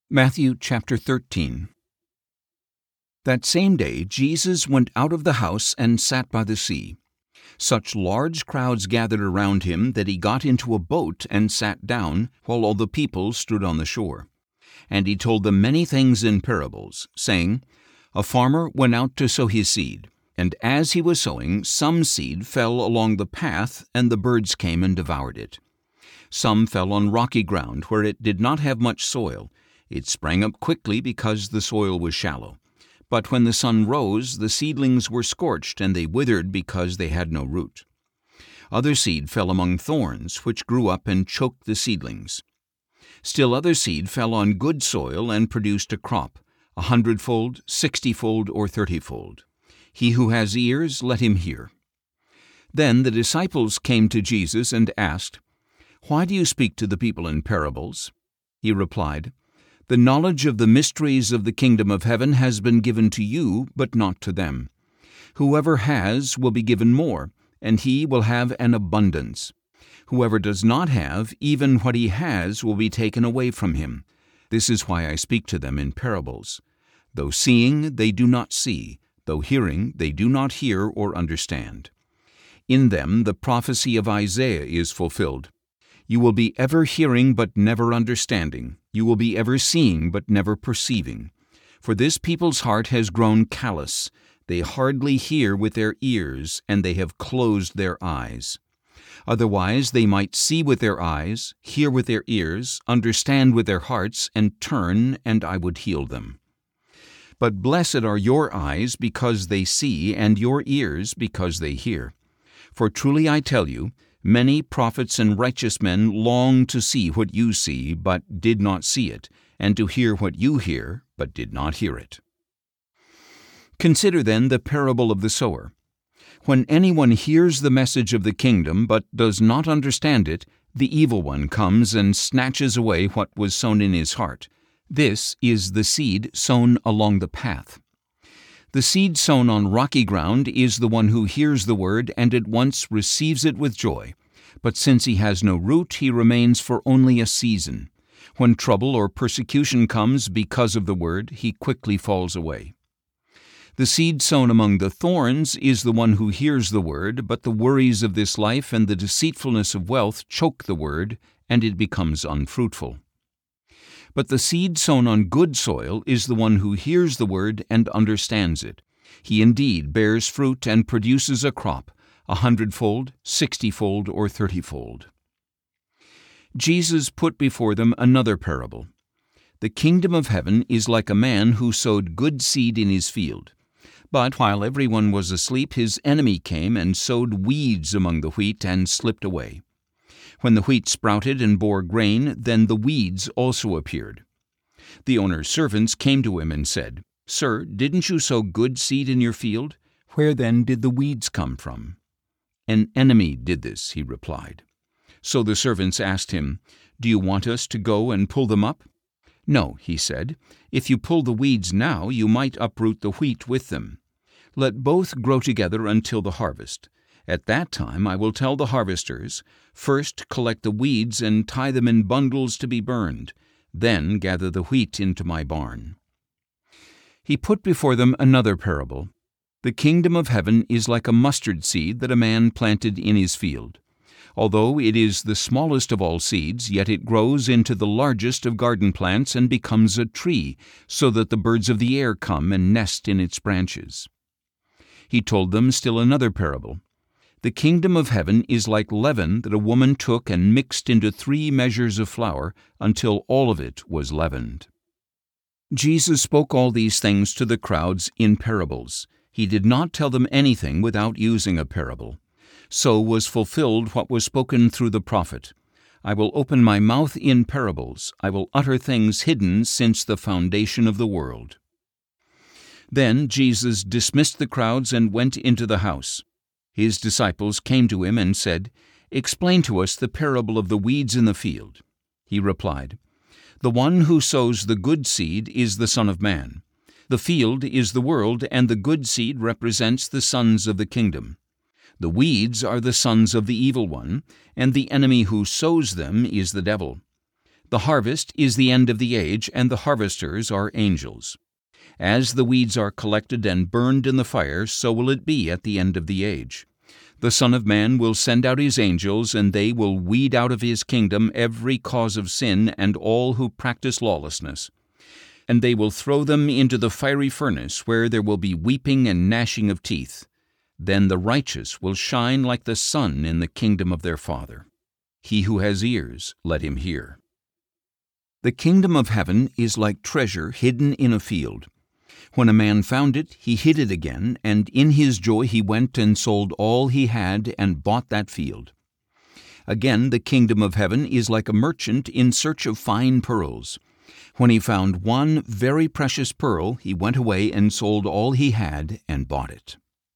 Matthew chapter 13. That same day Jesus went out of the house and sat by the sea. Such large crowds gathered around him that he got into a boat and sat down, while all the people stood on the shore. And he told them many things in parables, saying, A farmer went out to sow his seed, and as he was sowing, some seed fell along the path, and the birds came and devoured it. Some fell on rocky ground, where it did not have much soil. It sprang up quickly because the soil was shallow. But when the sun rose, the seedlings were scorched, and they withered because they had no root. Other seed fell among thorns, which grew up and choked the seedlings. Still other seed fell on good soil and produced a crop, 100-fold, 60-fold, or 30-fold. He who has ears, let him hear. Then the disciples came to Jesus and asked, Why do you speak to the people in parables? He replied, The knowledge of the mysteries of the kingdom of heaven has been given to you, but not to them. Whoever has will be given more, and he will have an abundance. Whoever does not have, even what he has will be taken away from him. This is why I speak to them in parables. Though seeing, they do not see. Though hearing, they do not hear or understand. In them the prophecy of Isaiah is fulfilled. You will be ever hearing but never understanding. You will be ever seeing but never perceiving. For this people's heart has grown callous. They hardly hear with their ears, and they have closed their eyes. Otherwise they might see with their eyes, hear with their ears, understand with their hearts, and turn, and I would heal them. But blessed are your eyes because they see, and your ears because they hear. For truly I tell you, many prophets and righteous men longed to see what you see, but did not see it, and to hear what you hear, but did not hear it. Consider then the parable of the sower. When anyone hears the message of the kingdom, but does not understand it, the evil one comes and snatches away what was sown in his heart. This is the seed sown along the path. The seed sown on rocky ground is the one who hears the word and at once receives it with joy. But since he has no root, he remains for only a season. When trouble or persecution comes because of the word, he quickly falls away. The seed sown among the thorns is the one who hears the word, but the worries of this life and the deceitfulness of wealth choke the word, and it becomes unfruitful. But the seed sown on good soil is the one who hears the word and understands it. He indeed bears fruit and produces a crop, 100-fold, 60-fold, or 30-fold. Jesus put before them another parable. The kingdom of heaven is like a man who sowed good seed in his field. But while everyone was asleep, his enemy came and sowed weeds among the wheat and slipped away. When the wheat sprouted and bore grain, then the weeds also appeared. The owner's servants came to him and said, Sir, didn't you sow good seed in your field? Where then did the weeds come from? An enemy did this, he replied. So the servants asked him, Do you want us to go and pull them up? No, he said. If you pull the weeds now, you might uproot the wheat with them. Let both grow together until the harvest. At that time I will tell the harvesters, First collect the weeds and tie them in bundles to be burned, then gather the wheat into my barn. He put before them another parable. The kingdom of heaven is like a mustard seed that a man planted in his field. Although it is the smallest of all seeds, yet it grows into the largest of garden plants and becomes a tree, so that the birds of the air come and nest in its branches. He told them still another parable. The kingdom of heaven is like leaven that a woman took and mixed into 3 measures of flour until all of it was leavened. Jesus spoke all these things to the crowds in parables. He did not tell them anything without using a parable. So was fulfilled what was spoken through the prophet. I will open my mouth in parables. I will utter things hidden since the foundation of the world. Then Jesus dismissed the crowds and went into the house. His disciples came to him and said, Explain to us the parable of the weeds in the field. He replied, The one who sows the good seed is the Son of Man. The field is the world, and the good seed represents the sons of the kingdom. The weeds are the sons of the evil one, and the enemy who sows them is the devil. The harvest is the end of the age, and the harvesters are angels. As the weeds are collected and burned in the fire, so will it be at the end of the age. The Son of Man will send out his angels, and they will weed out of his kingdom every cause of sin and all who practice lawlessness. And they will throw them into the fiery furnace, where there will be weeping and gnashing of teeth. Then the righteous will shine like the sun in the kingdom of their Father. He who has ears, let him hear. The kingdom of heaven is like treasure hidden in a field. When a man found it, he hid it again, and in his joy he went and sold all he had and bought that field. Again, the kingdom of heaven is like a merchant in search of fine pearls. When he found one very precious pearl, he went away and sold all he had and bought it.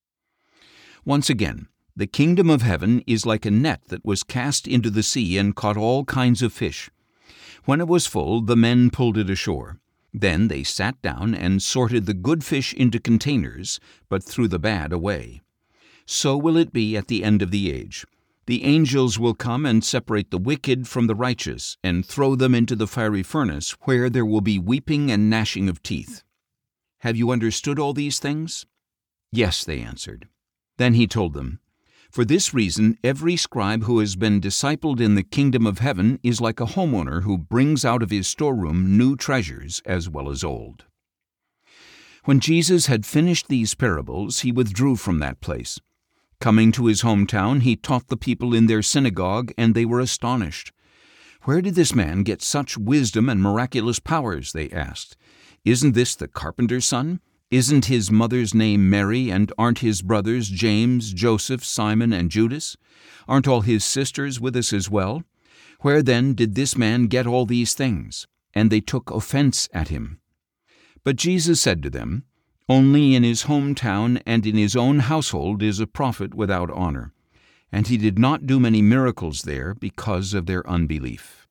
Once again, the kingdom of heaven is like a net that was cast into the sea and caught all kinds of fish. When it was full, the men pulled it ashore. Then they sat down and sorted the good fish into containers, but threw the bad away. So will it be at the end of the age. The angels will come and separate the wicked from the righteous, and throw them into the fiery furnace, where there will be weeping and gnashing of teeth. Have you understood all these things? Yes, they answered. Then he told them, For this reason, every scribe who has been discipled in the kingdom of heaven is like a homeowner who brings out of his storeroom new treasures as well as old. When Jesus had finished these parables, he withdrew from that place. Coming to his hometown, he taught the people in their synagogue, and they were astonished. Where did this man get such wisdom and miraculous powers? They asked. Isn't this the carpenter's son? Isn't his mother's name Mary, and aren't his brothers James, Joseph, Simon, and Judas? Aren't all his sisters with us as well? Where then did this man get all these things? And they took offense at him. But Jesus said to them, Only in his hometown and in his own household is a prophet without honor. And he did not do many miracles there because of their unbelief.